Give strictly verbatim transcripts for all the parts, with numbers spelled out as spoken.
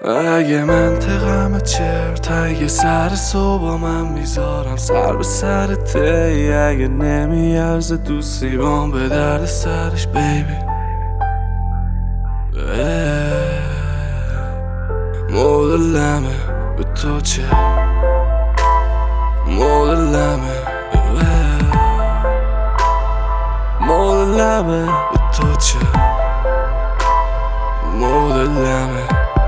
اگه منطقم چرت، اگه سر صبح من میذارم سر به سرته، اگه نمیارزه دوستی بام به درد سرش بیبی. مدلمه به تو چه، مدلمه مدلمه به تو چه، مدلمه.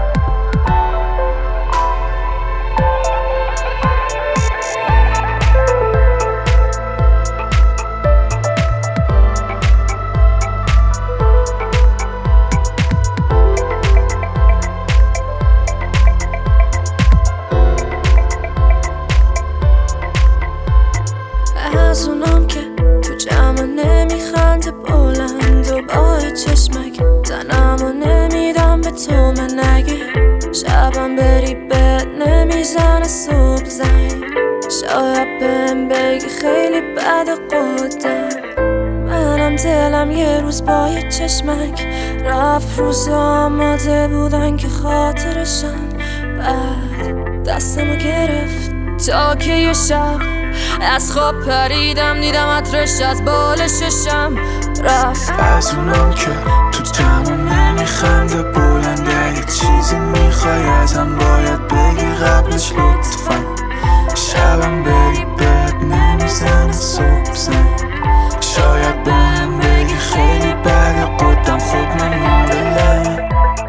از اونم که تو جمع نمیخنده بلند و با چشمک تنم و نمیدم به تو، من نگی شبم بری بد نمیزنه صبح زنگ، شاید بهم بگی خیلی بد قدم. منم دلم یه روز با یه چشمک رفت، روز آماده بودن که خاطرشم بعد دستمو گرفت تا که یه شب از خواب پریدم دیدم عطرش از بال ششم رفت. از اونم که تو جمع نمیخنده بلنده، یه چیزی میخوای ازم باید بگی قبلش لطفا، شبم بری بد نمیزنه صبح زنگ، شاید بهم بگی خیلی بده قدم، خب من مدلمه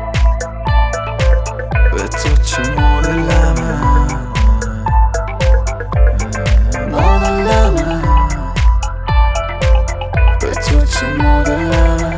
به تو چه، مدلمه مدلمه به تو چه، مدلمه.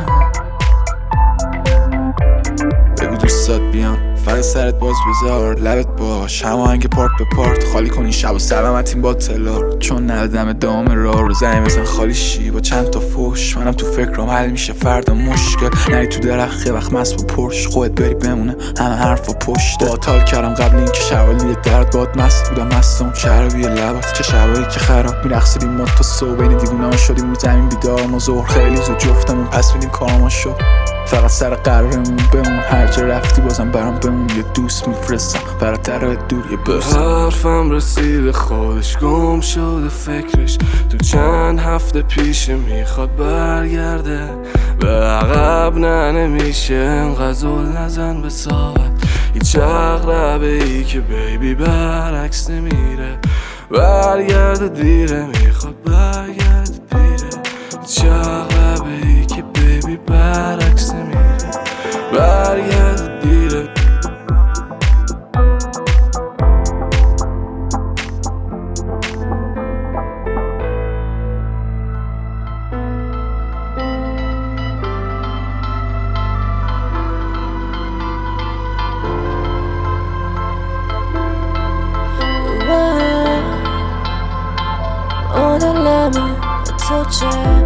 بگو دوستات بیان فقط سرت باز بذار، لبت باش هماهنگ پارت به پارت، خالی کنی شب و سلامتیم با تلار، چون ندادم ادامه راه رو زنی بزن خالی شی با چند تا فوش. منم تو فکرم حل میشه فردا مشکل، نری تو درخت یه وقت مست با پرش، خودت بری بمونه همه حرف و پشت. با تال کردم قبل این که شوالی درد باد مست بودم، مستم چربی لبات چه شبایی که خراب میرقصیدیم ما تا صبح، بین دیوونه‌ها شدیم رو زمین بیدار ما ظهر، خیلی زود جفتمون پس میدیم کارما شد، فقط سر قرارمون بمون، هر جا رفتی بازم برام بمون، یه دوست میفرستم برات در دور یه برس. حرفم رسیده خودش گم شده فکرش، تو چند هفته پیش میخواد برگرده به عقب، نه نمیشه انقدر زل نزن به ساعت، هیچ عقربه ای که بیبی برعکس نمیره، برگرده دیره میخواد برگرده پیره، هیچ عقربه ای که بیبی برعکس نمیره، برگرده دیره. مدلمه به تو چه